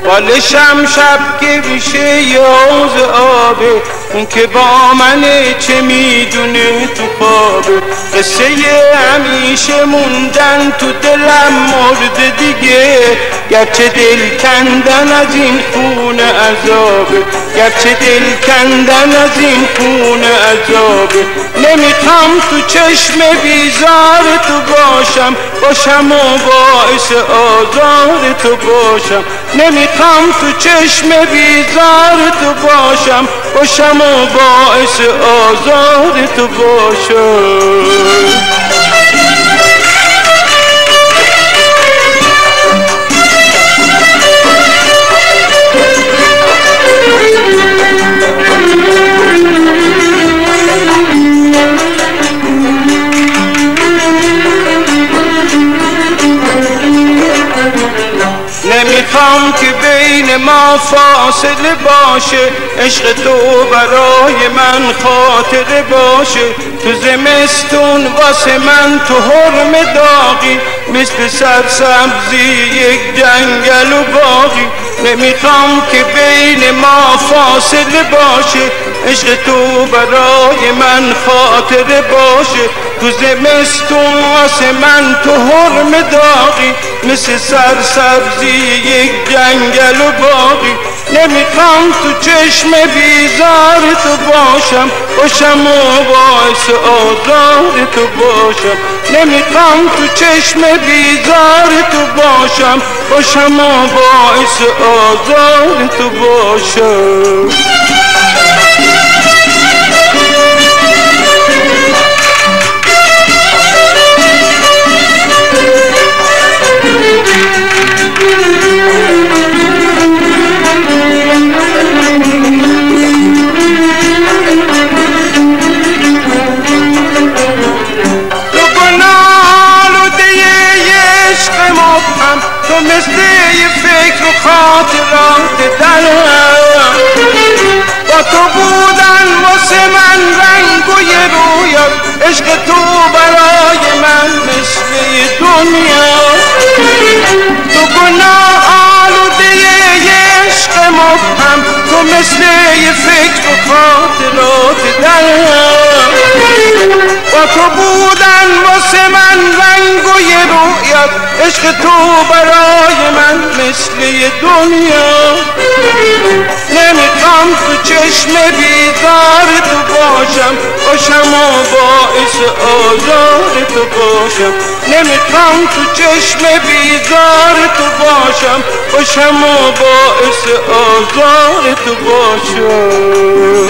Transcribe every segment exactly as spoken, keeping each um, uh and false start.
بالشم شب که میشه یاز آبه، اون که با منه چه میدونه تو خوابه. قصه همیشه موندن تو دلم مرده دیگه، گرچه دل کندن از این خونه عذابه، گرچه دل کندن از این خونه عذابه. نمیخوام تو چشم بیزار تو باشم، باشم و باعث آزار تو باشم. نمیخوام تو چشم بیزار تو باشم، باشم و باعث آزار تو باشم. نمیخوام که بین ما فاصله باشه، عشق تو برای من خاطره باشه. تو زمستون واسه من تو حرم داغی، مثل سرسبزی یک جنگل و باغی. نمیخوام که بین ما فاصله باشه، عشق تو برای من خاطره باشه. تو زمستون واسه من تو حرم داغی، مثل سرسبزی یک جنگل و باغی. نمیخوام تو چشم بیزار تو باشم، باشم و باعث آزار تو باشم. نمیخوام تو چشم بیزار تو باشم، باشم و باعث آزار تو باشم. تو مثل یه فکر و خاطرات دلم، با تو بودن واسه من رنگ و یه رویات. عشق تو برای من مثل یه دنیا، تو گناه آلوده یه عشق مبهم. تو مثل یه فکر و خاطرات دلم، با تو بودن واسه من رنگ و یه رویات. عشق تو برای من مثل یه دنیا. نمیخوام تو چشم بیزار تو باشم، باشم و باعث آزار تو باشم. نمیخوام تو چشم بیزار تو باشم، باشم و باعث آزار تو باشم.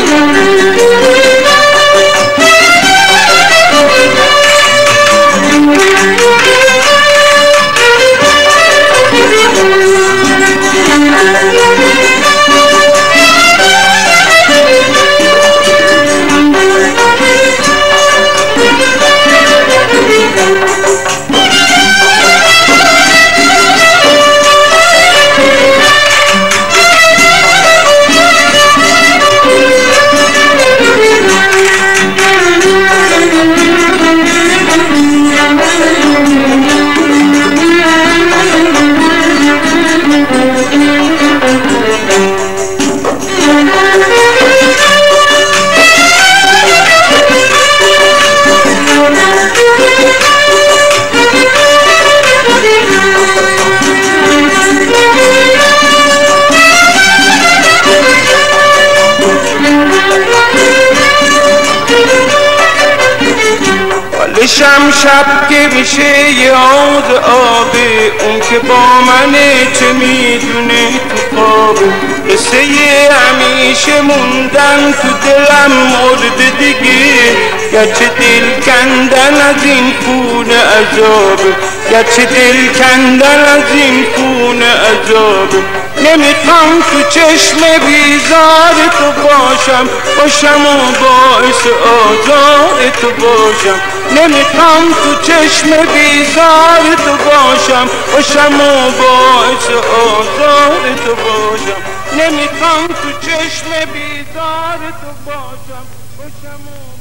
شم شب که میشه یاد آبه، اون که با منه چه میدونه تو خوابه. قصه همیشه موندن تو دلم مرده دیگه، گرچه دل کندن از این خونه عذابه، گرچه دل کندن از این خونه عذابه. نمیخوام تو چشم بیزار تو باشم، باشم و باعث آزار تو باشم. نمیخوام تو چشم بیزار تو باشم، باشم و باعث آزار تو باشم. نمیخوام تو چشم بیزار تو باشم، باشم و